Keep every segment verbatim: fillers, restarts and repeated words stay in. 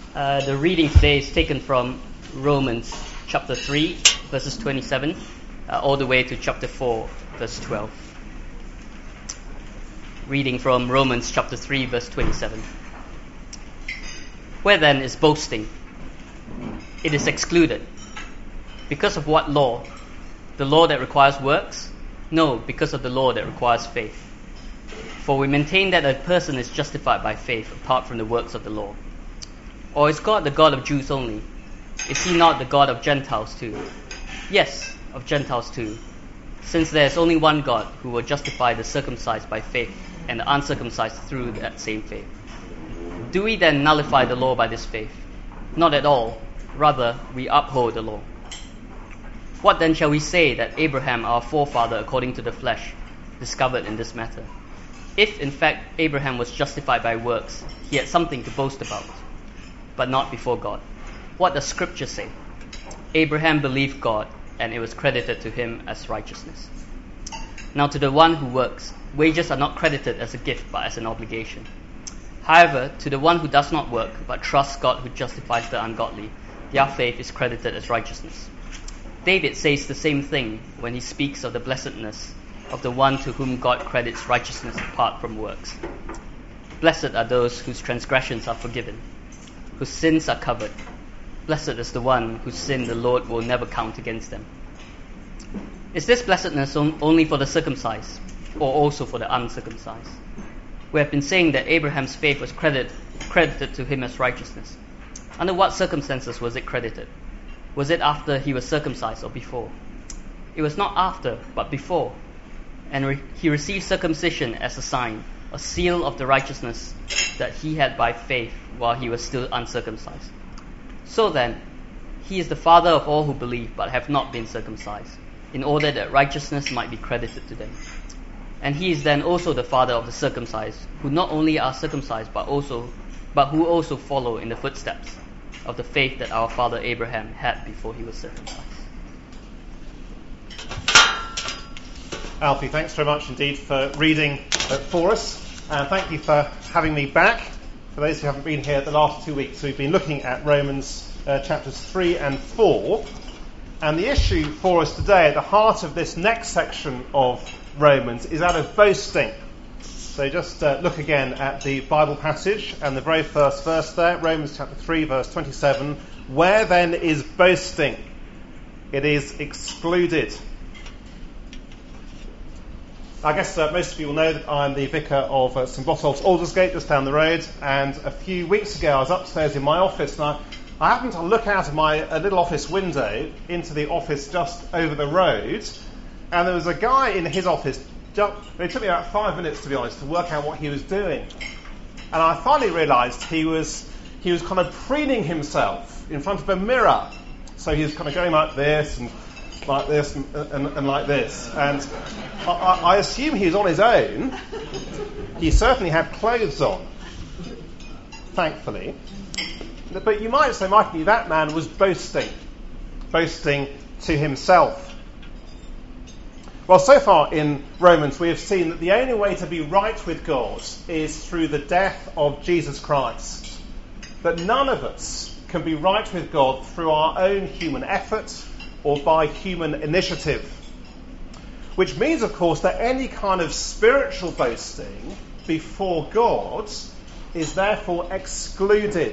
Uh, the reading today is taken from Romans chapter three, verses twenty-seven, uh, all the way to chapter four, verse twelve. Reading from Romans chapter three, verse twenty-seven. Where then is boasting? It is excluded. Because of what law? The law that requires works? No, because of the law that requires faith. For we maintain that a person is justified by faith apart from the works of the law. Or is God the God of Jews only? Is he not the God of Gentiles too? Yes, of Gentiles too, since there is only one God who will justify the circumcised by faith and the uncircumcised through that same faith. Do we then nullify the law by this faith? Not at all. Rather, we uphold the law. What then shall we say that Abraham, our forefather according to the flesh, discovered in this matter? If in fact Abraham was justified by works, he had something to boast about, but not before God. What does Scripture say? Abraham believed God, and it was credited to him as righteousness. Now to the one who works, wages are not credited as a gift, but as an obligation. However, to the one who does not work, but trusts God who justifies the ungodly, their faith is credited as righteousness. David says the same thing when he speaks of the blessedness of the one to whom God credits righteousness apart from works. Blessed are those whose transgressions are forgiven, whose sins are covered. Blessed is the one whose sin the Lord will never count against them. Is this blessedness on, only for the circumcised, or also for the uncircumcised? We have been saying that Abraham's faith was credit, credited to him as righteousness. Under what circumstances was it credited? Was it after he was circumcised or before? It was not after, but before. And re- he received circumcision as a sign, a seal of the righteousness that he had by faith while he was still uncircumcised. So then, he is the father of all who believe but have not been circumcised, in order that righteousness might be credited to them. And he is then also the father of the circumcised, who not only are circumcised but also, but who also follow in the footsteps of the faith that our father Abraham had before he was circumcised. Alfie, thanks very much indeed for reading uh, for us. And thank you for having me back. For those who haven't been here the last two weeks, we've been looking at Romans uh, chapters three and four. And the issue for us today at the heart of this next section of Romans is that of boasting. So just uh, look again at the Bible passage and the very first verse there, Romans chapter three, verse twenty-seven. Where then is boasting? It is excluded. I guess uh, most of you will know that I'm the vicar of uh, St Botolph's Aldersgate, just down the road, and a few weeks ago I was upstairs in my office and I, I happened to look out of my uh, little office window into the office just over the road, and there was a guy in his office. Just, it took me about five minutes, to be honest, to work out what he was doing, and I finally realised he was he was kind of preening himself in front of a mirror. So he was kind of going like this and like this and, and, and like this, and I, I assume he was on his own. He certainly had clothes on, thankfully. But you might say, Mikey, that man was boasting, boasting to himself. Well, so far in Romans we have seen that the only way to be right with God is through the death of Jesus Christ. That none of us can be right with God through our own human effort or by human initiative. Which means, of course, that any kind of spiritual boasting before God is therefore excluded.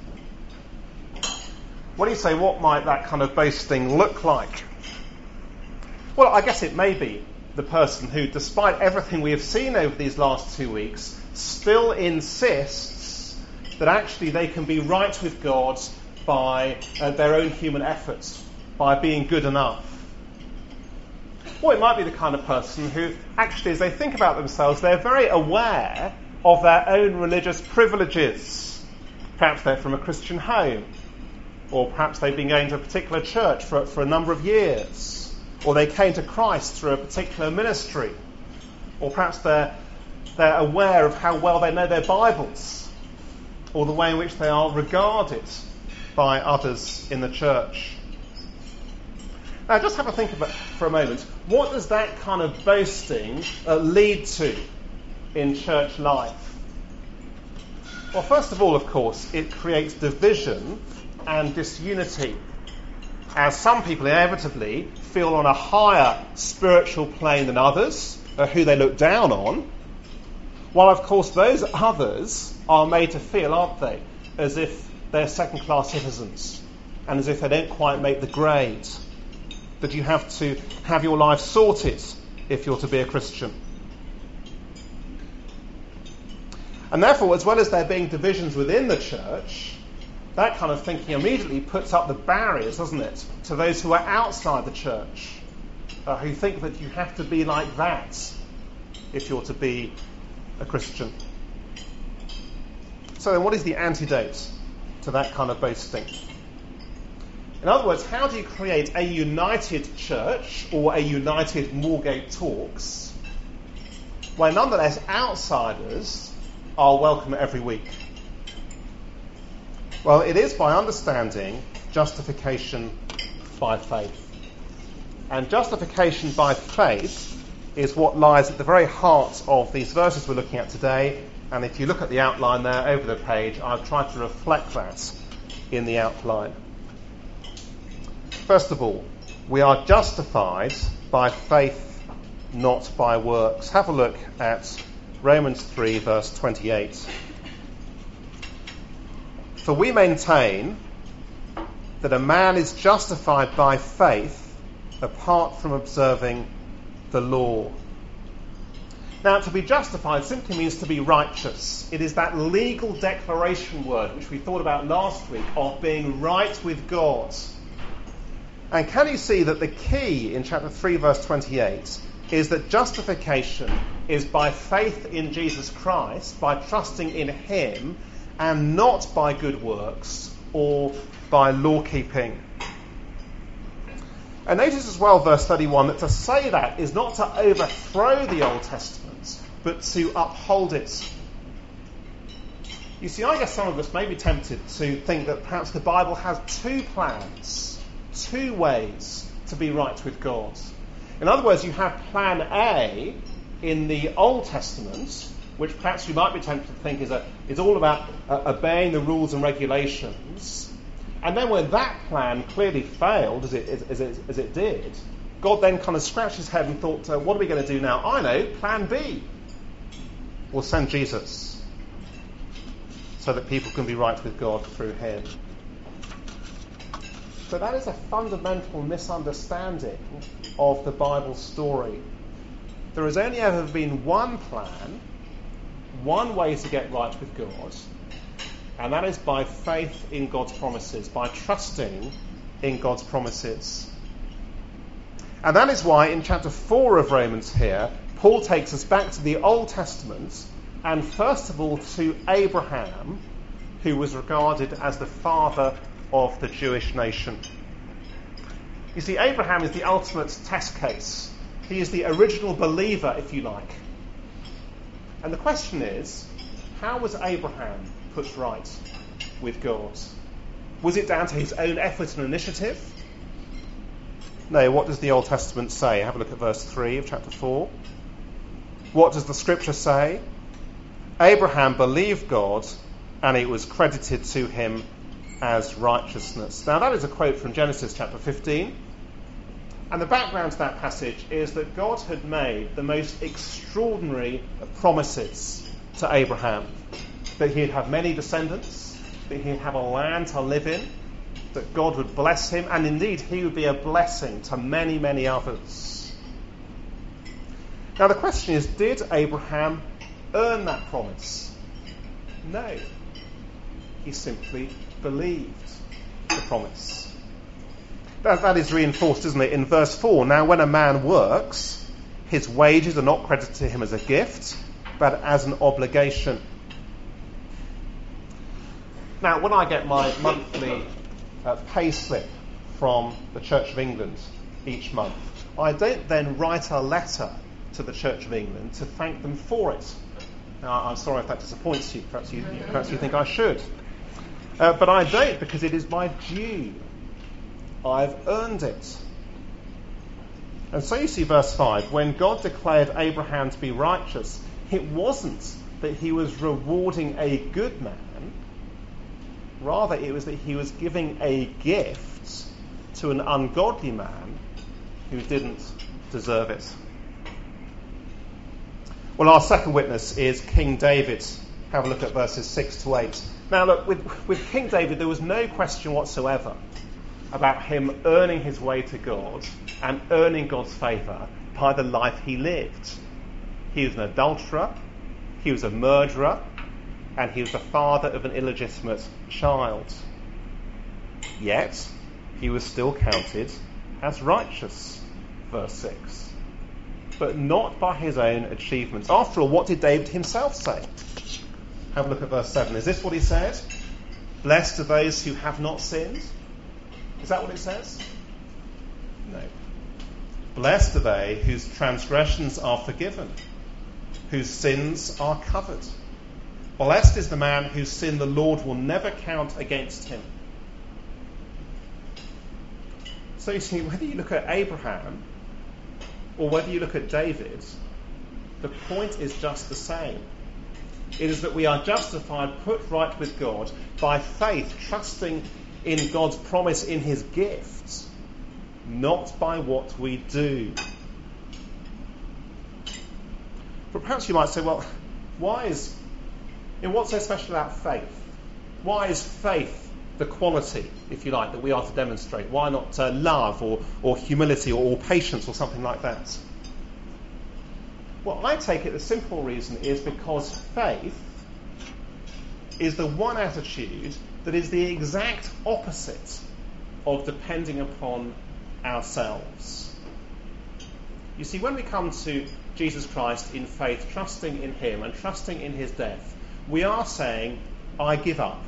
What do you say, what might that kind of boasting look like? Well, I guess it may be the person who, despite everything we have seen over these last two weeks, still insists that actually they can be right with God by uh, their own human efforts, by being good enough. Or it might be the kind of person who actually, as they think about themselves, they're very aware of their own religious privileges. Perhaps they're from a Christian home, or perhaps they've been going to a particular church for, for a number of years, or they came to Christ through a particular ministry, or perhaps they're, they're aware of how well they know their Bibles, or the way in which they are regarded by others in the church. Now, just have a think about for a moment. What does that kind of boasting uh, lead to in church life? Well, first of all, of course, it creates division and disunity, as some people inevitably feel on a higher spiritual plane than others, uh, who they look down on, while, of course, those others are made to feel, aren't they, as if they're second-class citizens, and as if they don't quite make the grade, that you have to have your life sorted if you're to be a Christian. And therefore, as well as there being divisions within the church, that kind of thinking immediately puts up the barriers, doesn't it, to those who are outside the church, uh, who think that you have to be like that if you're to be a Christian. So then what is the antidote to that kind of boasting? In other words, how do you create a united church or a united Moorgate Talks where nonetheless outsiders are welcome every week? Well, it is by understanding justification by faith. And justification by faith is what lies at the very heart of these verses we're looking at today. And if you look at the outline there over the page, I've tried to reflect that in the outline. First of all, we are justified by faith, not by works. Have a look at Romans three, verse twenty-eight. For we maintain that a man is justified by faith apart from observing the law. Now, to be justified simply means to be righteous. It is that legal declaration word which we thought about last week of being right with God. And can you see that the key in chapter three, verse twenty-eight is that justification is by faith in Jesus Christ, by trusting in him, and not by good works or by law keeping. And notice as well, verse thirty-one, that to say that is not to overthrow the Old Testament, but to uphold it. You see, I guess some of us may be tempted to think that perhaps the Bible has two plans, two ways to be right with God. In other words, you have plan A in the Old Testament, which perhaps you might be tempted to think is, a, is all about uh, obeying the rules and regulations. And then when that plan clearly failed, as it, as it, as it did, God then kind of scratched his head and thought, uh, what are we going to do now? I know, plan B. We'll send Jesus so that people can be right with God through him. So that is a fundamental misunderstanding of the Bible story. There has only ever been one plan, one way to get right with God, and that is by faith in God's promises, by trusting in God's promises. And that is why in chapter four of Romans here, Paul takes us back to the Old Testament, and first of all to Abraham, who was regarded as the father of the Jewish nation. You see, Abraham is the ultimate test case. He is the original believer, if you like. And the question is, how was Abraham put right with God? Was it down to his own effort and initiative? No, what does the Old Testament say? Have a look at verse three of chapter four. What does the scripture say? Abraham believed God, and it was credited to him as righteousness. Now that is a quote from Genesis chapter fifteen. And the background to that passage is that God had made the most extraordinary promises to Abraham. That he'd have many descendants, that he'd have a land to live in, that God would bless him, and indeed he would be a blessing to many, many others. Now the question is, did Abraham earn that promise? No. He simply believed the promise. That, that is reinforced, isn't it, in verse four. Now when a man works, his wages are not credited to him as a gift, but as an obligation. Now, when I get my monthly uh, pay slip from the Church of England each month, I don't then write a letter to the Church of England to thank them for it. Now, I'm sorry if that disappoints you. Perhaps you, perhaps you think I should. Uh, but I don't, because it is my due. I've earned it. And so you see verse five, when God declared Abraham to be righteous, it wasn't that he was rewarding a good man. Rather, it was that he was giving a gift to an ungodly man who didn't deserve it. Well, our second witness is King David. Have a look at verses six to eight. Now, look, with, with King David, there was no question whatsoever about him earning his way to God and earning God's favour by the life he lived. He was an adulterer, he was a murderer, and he was the father of an illegitimate child. Yet, he was still counted as righteous, verse six. But not by his own achievements. After all, what did David himself say? Have a look at verse seven. Is this what he said? Blessed are those who have not sinned. Is that what it says? No. Blessed are they whose transgressions are forgiven, whose sins are covered. Blessed is the man whose sin the Lord will never count against him. So you see, whether you look at Abraham or whether you look at David, the point is just the same. It is that we are justified, put right with God, by faith, trusting in God's promise in his gifts, not by what we do. But perhaps you might say, well, why is, in what's so special about faith? Why is faith the quality, if you like, that we are to demonstrate? Why not uh, love or, or humility or, or patience or something like that? Well, I take it the simple reason is because faith is the one attitude that is the exact opposite of depending upon ourselves. You see, when we come to Jesus Christ in faith, trusting in him and trusting in his death, we are saying, I give up.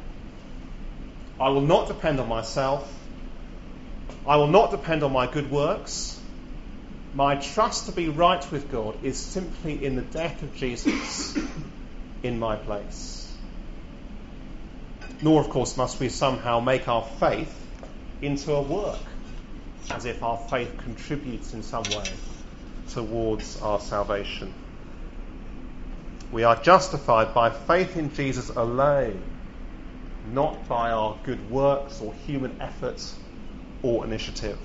I will not depend on myself. I will not depend on my good works. My trust to be right with God is simply in the death of Jesus in my place. Nor, of course, must we somehow make our faith into a work, as if our faith contributes in some way towards our salvation. We are justified by faith in Jesus alone, not by our good works or human efforts or initiative.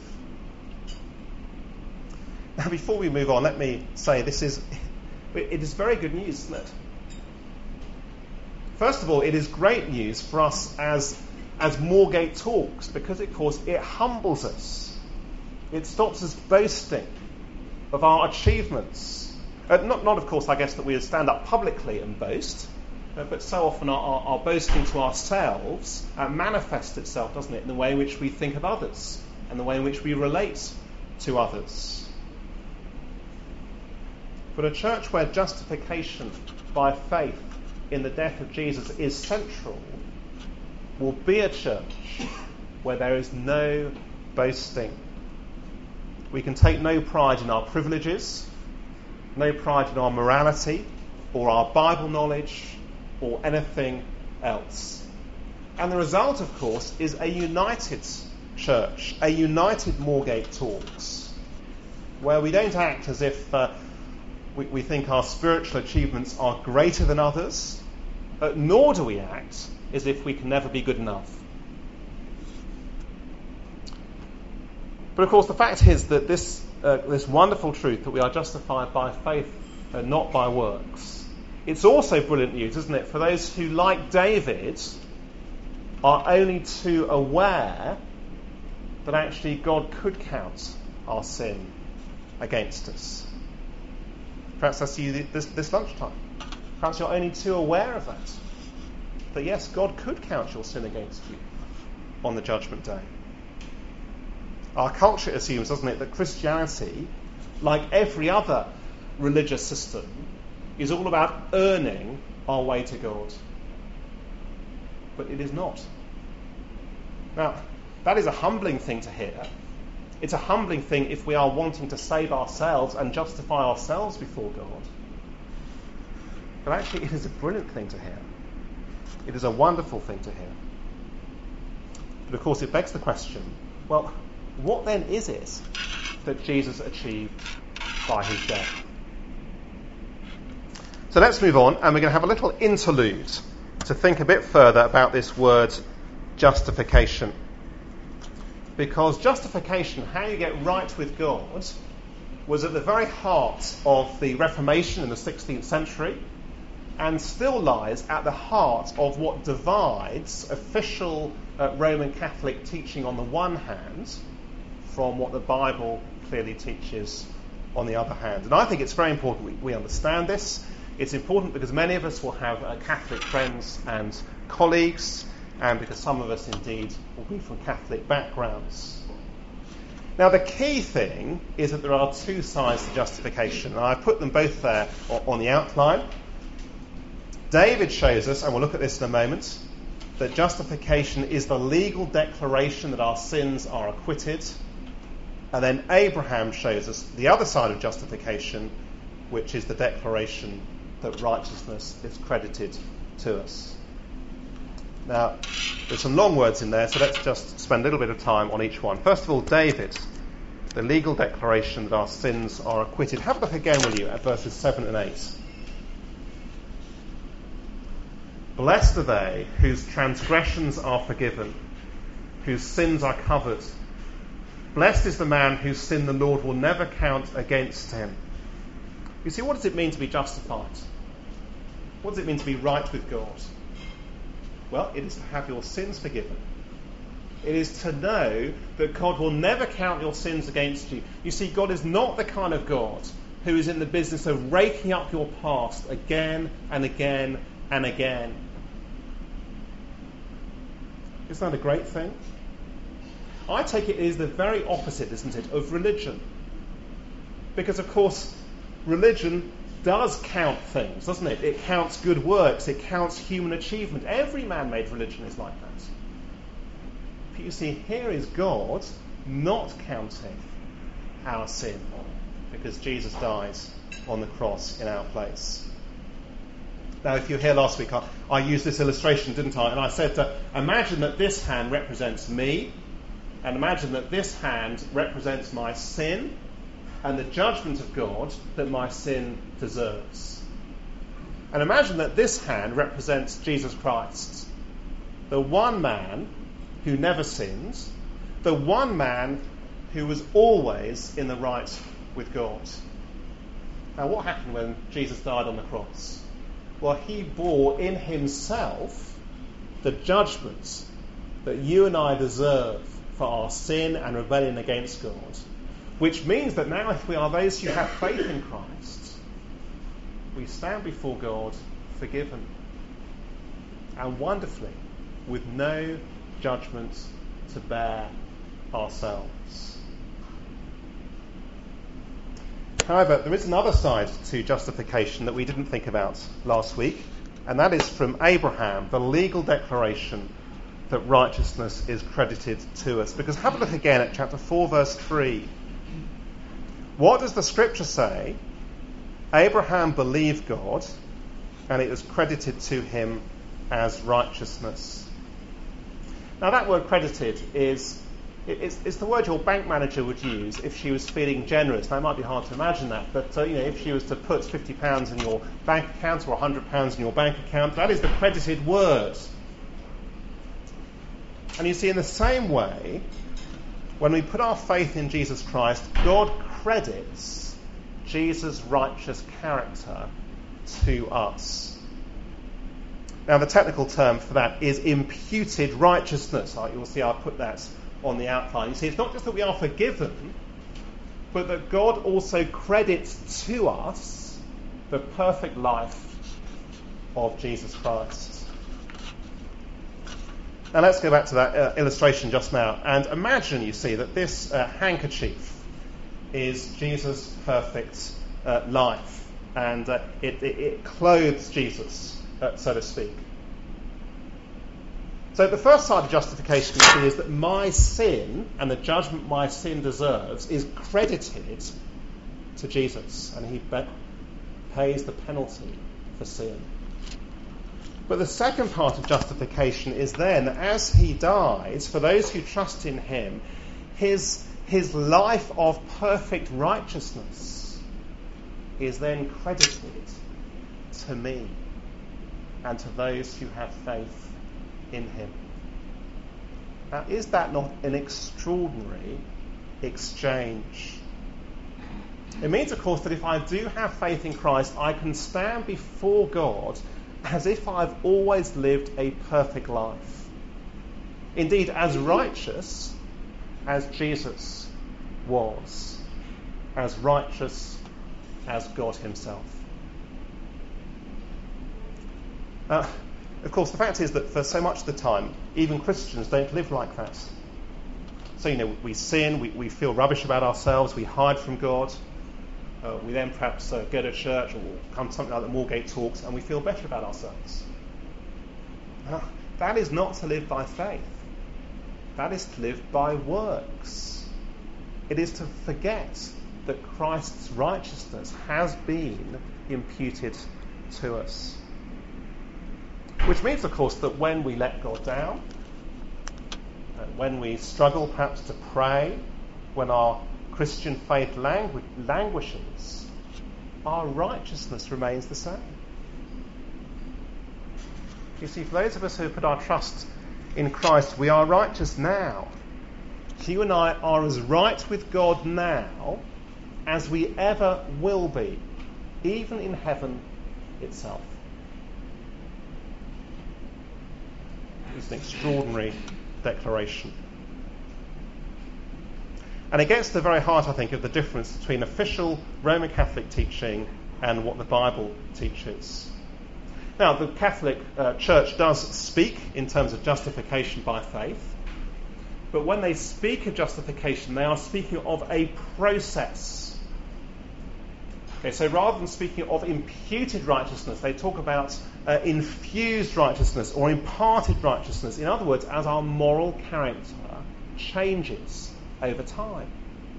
Now, before we move on, let me say this is, it is very good news, isn't it? First of all, it is great news for us as, as Moorgate Talks, because, of course, it humbles us. It stops us boasting of our achievements. Uh, not, not, of course, I guess, that we stand up publicly and boast, uh, but so often our, our, our boasting to ourselves uh, manifests itself, doesn't it, in the way in which we think of others and the way in which we relate to others. But a church where justification by faith in the death of Jesus is central will be a church where there is no boasting. We can take no pride in our privileges, no pride in our morality or our Bible knowledge or anything else. And the result, of course, is a united church, a united Moorgate Talks, where we don't act as if uh, we, we think our spiritual achievements are greater than others, uh, nor do we act as if we can never be good enough. But of course, the fact is that this uh, this wonderful truth that we are justified by faith and not by works, it's also brilliant news, isn't it, for those who, like David, are only too aware that actually God could count our sin against us. Perhaps that's you this, this lunchtime. Perhaps you're only too aware of that. That yes, God could count your sin against you on the judgment day. Our culture assumes, doesn't it, that Christianity, like every other religious system, is all about earning our way to God. But it is not. Now, that is a humbling thing to hear. It's a humbling thing if we are wanting to save ourselves and justify ourselves before God. But actually, it is a brilliant thing to hear. It is a wonderful thing to hear. But of course, it begs the question, well, what then is it that Jesus achieved by his death? So let's move on, and we're going to have a little interlude to think a bit further about this word justification. Because justification, how you get right with God, was at the very heart of the Reformation in the sixteenth century, and still lies at the heart of what divides official uh, Roman Catholic teaching on the one hand from what the Bible clearly teaches on the other hand. And I think it's very important we, we understand this. It's important because many of us will have uh, Catholic friends and colleagues, and because some of us indeed will be from Catholic backgrounds. Now, the key thing is that there are two sides to justification, and I've put them both there on the outline. David shows us, and we'll look at this in a moment, that justification is the legal declaration that our sins are acquitted. And then Abraham shows us the other side of justification, which is the declaration that righteousness is credited to us. Now, there's some long words in there, so let's just spend a little bit of time on each one. First of all, David, the legal declaration that our sins are acquitted. Have a look again, will you, at verses seven and eight. Blessed are they whose transgressions are forgiven, whose sins are covered. Blessed is the man whose sin the Lord will never count against him. You see, what does it mean to be justified? What does it mean to be right with God? Well, it is to have your sins forgiven. It is to know that God will never count your sins against you. You see, God is not the kind of God who is in the business of raking up your past again and again and again. Isn't that a great thing? I take it is the very opposite, isn't it, of religion. Because, of course, religion does count things, doesn't it? It counts good works, it counts human achievement. Every man-made religion is like that. But you see, here is God not counting our sin, because Jesus dies on the cross in our place. Now, if you were here last week, I, I used this illustration, didn't I? And I said, uh, imagine that this hand represents me, and imagine that this hand represents my sin and the judgment of God that my sin deserves. And imagine that this hand represents Jesus Christ, the one man who never sins, the one man who was always in the right with God. Now, what happened when Jesus died on the cross? Well, he bore in himself the judgment that you and I deserve for our sin and rebellion against God, which means that now if we are those who have faith in Christ, we stand before God forgiven and wonderfully with no judgment to bear ourselves. However, there is another side to justification that we didn't think about last week, and that is from Abraham, the legal declaration that righteousness is credited to us. Because have a look again at chapter four, verse three. What does the scripture say? Abraham believed God, and it was credited to him as righteousness. Now that word credited is it's, it's the word your bank manager would use if she was feeling generous. Now it might be hard to imagine that, but uh, you know, if she was to put fifty pounds in your bank account or one hundred pounds in your bank account, that is the credited word. And you see, in the same way, when we put our faith in Jesus Christ, God credits Jesus' righteous character to us. Now, the technical term for that is imputed righteousness. You'll see I'll put that on the outline. You see, it's not just that we are forgiven, but that God also credits to us the perfect life of Jesus Christ. Now let's go back to that uh, illustration just now, and imagine, you see, that this uh, handkerchief is Jesus' perfect uh, life, and uh, it, it, it clothes Jesus, uh, so to speak. So the first side of justification, you see, is that my sin and the judgment my sin deserves is credited to Jesus, and he be- pays the penalty for sin. But the second part of justification is then, as he dies, for those who trust in him, his, his life of perfect righteousness is then credited to me and to those who have faith in him. Now, is that not an extraordinary exchange? It means, of course, that if I do have faith in Christ, I can stand before God as if I've always lived a perfect life. Indeed, as righteous as Jesus was, as righteous as God himself. Uh, of course, the fact is that for so much of the time, even Christians don't live like that. So, you know, we sin, we, we feel rubbish about ourselves, we hide from God. Uh, we then perhaps uh, go to church or come to something like the Moorgate Talks and we feel better about ourselves. Uh, that is not to live by faith. That is to live by works. It is to forget that Christ's righteousness has been imputed to us. Which means, of course, that when we let God down, uh, when we struggle perhaps to pray, when our Christian faith langu- languishes, our righteousness remains the same. You see, for those of us who put our trust in Christ, we are righteous now. You and I are as right with God now as we ever will be, even in heaven itself. It's an extraordinary declaration. And it gets to the very heart, I think, of the difference between official Roman Catholic teaching and what the Bible teaches. Now, the Catholic uh, Church does speak in terms of justification by faith, but when they speak of justification, they are speaking of a process. Okay, so rather than speaking of imputed righteousness, they talk about uh, infused righteousness or imparted righteousness. In other words, as our moral character changes over time.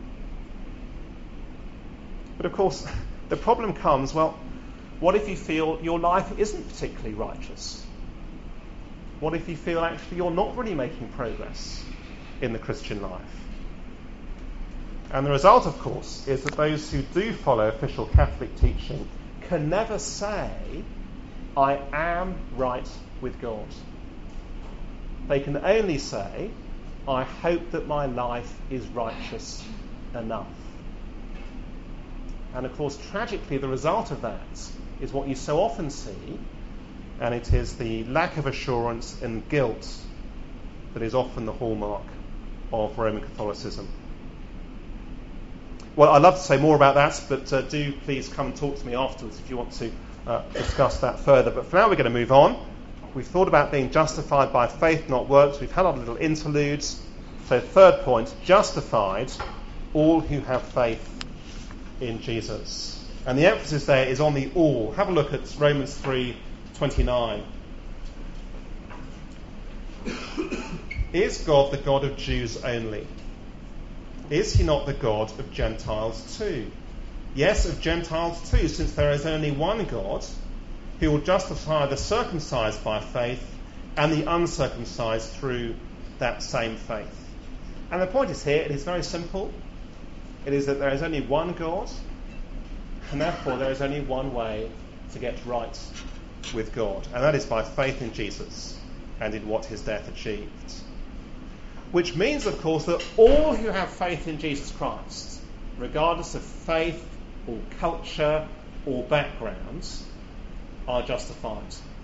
But of course, the problem comes, well, what if you feel your life isn't particularly righteous? What if you feel actually you're not really making progress in the Christian life? And the result, of course, is that those who do follow official Catholic teaching can never say, I am right with God. They can only say, I hope that my life is righteous enough. And of course, tragically, the result of that is what you so often see, and it is the lack of assurance and guilt that is often the hallmark of Roman Catholicism. Well, I'd love to say more about that, but uh, do please come and talk to me afterwards if you want to uh, discuss that further. But for now, we're going to move on. We've thought about being justified by faith, not works. We've had our little interludes. So third point, justified, all who have faith in Jesus. And the emphasis there is on the all. Have a look at Romans three twenty-nine. Is God the God of Jews only? Is he not the God of Gentiles too? Yes, of Gentiles too, since there is only one God who will justify the circumcised by faith and the uncircumcised through that same faith. And the point is here, it is very simple. It is that there is only one God, and therefore there is only one way to get right with God, and that is by faith in Jesus and in what his death achieved. Which means, of course, that all who have faith in Jesus Christ, regardless of faith or culture or backgrounds, are justified.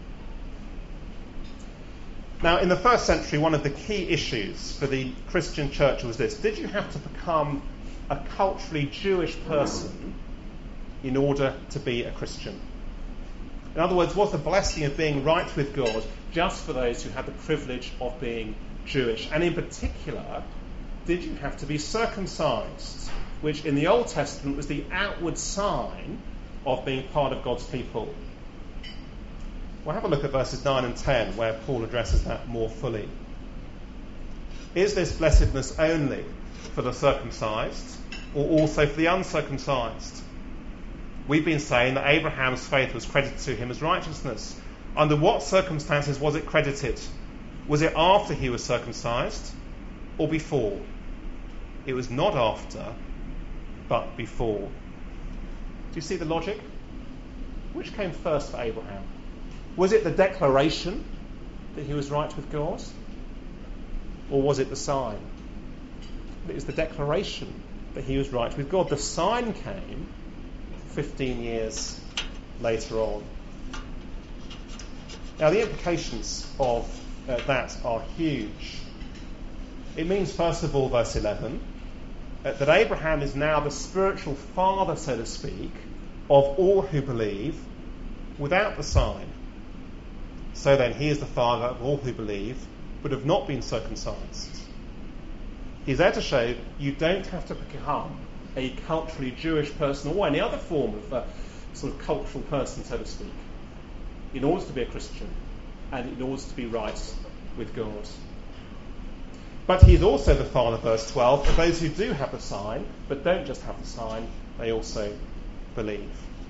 Now, in the first century, one of the key issues for the Christian church was this: did you have to become a culturally Jewish person in order to be a Christian? In other words, was the blessing of being right with God just for those who had the privilege of being Jewish? And in particular, did you have to be circumcised, which in the Old Testament was the outward sign of being part of God's people? Well, have a look at verses nine and ten, where Paul addresses that more fully. Is this blessedness only for the circumcised, or also for the uncircumcised? We've been saying that Abraham's faith was credited to him as righteousness. Under what circumstances was it credited? Was it after he was circumcised, or before? It was not after, but before. Do you see the logic? Which came first for Abraham? Was it the declaration that he was right with God? Or was it the sign? It was the declaration that he was right with God. The sign came fifteen years later on. Now, the implications of uh, that are huge. It means, first of all, verse eleven, uh, that Abraham is now the spiritual father, so to speak, of all who believe without the sign. So then, he is the father of all who believe but have not been circumcised. He's there to show you don't have to become a culturally Jewish person or any other form of uh, sort of cultural person, so to speak, in order to be a Christian and in order to be right with God. But he's also the father, verse twelve, of those who do have the sign, but don't just have the sign, they also believe.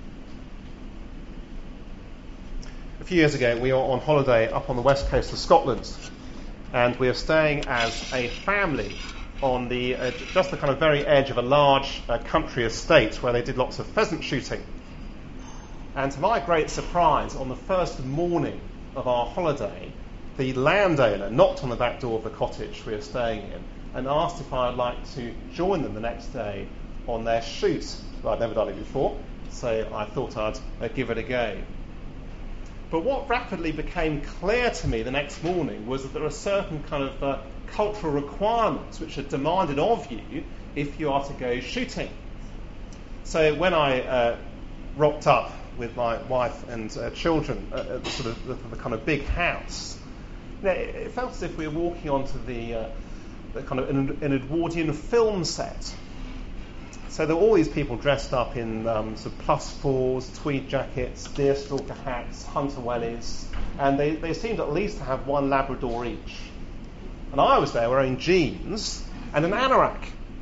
A few years ago, we were on holiday up on the west coast of Scotland, and we were staying as a family on the uh, just the kind of very edge of a large uh, country estate where they did lots of pheasant shooting. And to my great surprise, on the first morning of our holiday, the landowner knocked on the back door of the cottage we were staying in and asked if I would like to join them the next day on their shoot. Well, I'd never done it before, so I thought I'd uh, give it a go. But what rapidly became clear to me the next morning was that there are certain kind of uh, cultural requirements which are demanded of you if you are to go shooting. So when I uh, rocked up with my wife and uh, children uh, at the sort of the, the kind of big house, you know, it, it felt as if we were walking onto the, uh, the kind of an, an Edwardian film set. So there were all these people dressed up in um, sort of plus fours, tweed jackets, deerstalker hats, hunter wellies, and they, they seemed at least to have one Labrador each. And I was there wearing jeans and an anorak.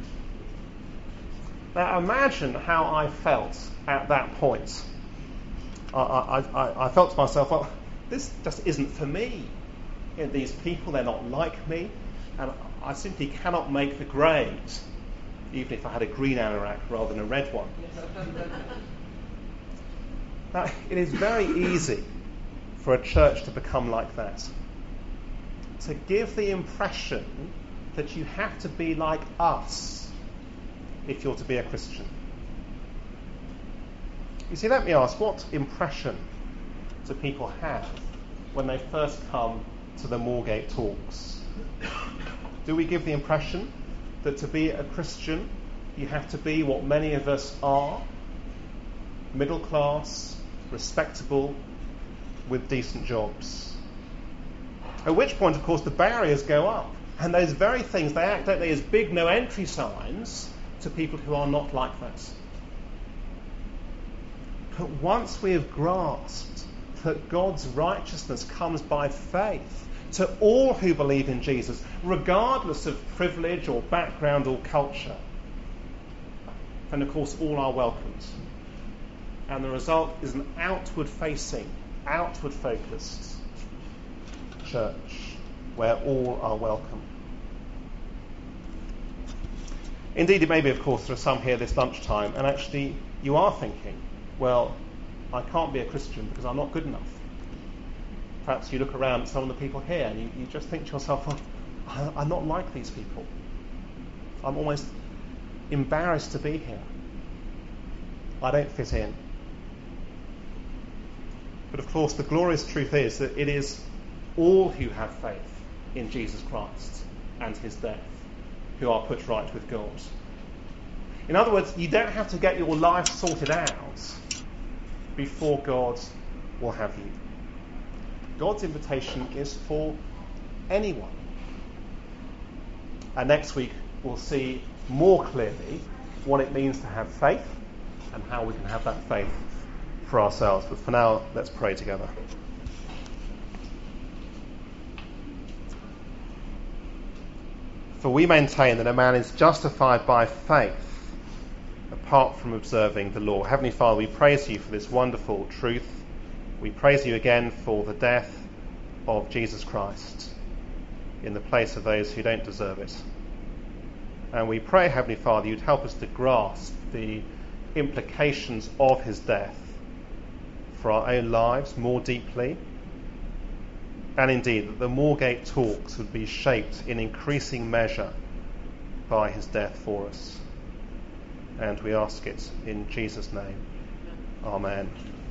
Now imagine how I felt at that point. I, I, I, I felt to myself, well, this just isn't for me. You know, these people, they're not like me, and I simply cannot make the grade, even if I had a green anorak rather than a red one. Now, it is very easy for a church to become like that. To give the impression that you have to be like us if you're to be a Christian. You see, let me ask, what impression do people have when they first come to the Moorgate talks? Do we give the impression that to be a Christian you have to be what many of us are, middle class, respectable, with decent jobs? At which point, of course, the barriers go up, and those very things, they act, don't they, as big no entry signs to people who are not like that. But once we have grasped that God's righteousness comes by faith to all who believe in Jesus, regardless of privilege or background or culture, then of course all are welcomed. And the result is an outward-facing, outward-focused church where all are welcome. Indeed, it may be, of course, there are some here this lunchtime, and actually you are thinking, well, I can't be a Christian because I'm not good enough. Perhaps you look around at some of the people here and you, you just think to yourself, well, I, I'm not like these people. I'm almost embarrassed to be here. I don't fit in. But of course, the glorious truth is that it is all who have faith in Jesus Christ and his death who are put right with God. In other words, you don't have to get your life sorted out before God will have you. God's invitation is for anyone. And next week we'll see more clearly what it means to have faith and how we can have that faith for ourselves. But for now, let's pray together. For we maintain that a man is justified by faith apart from observing the law. Heavenly Father, we praise you for this wonderful truth. We praise you again for the death of Jesus Christ in the place of those who don't deserve it. And we pray, Heavenly Father, you'd help us to grasp the implications of his death for our own lives more deeply, and indeed that the Moorgate talks would be shaped in increasing measure by his death for us. And we ask it in Jesus' name. Amen.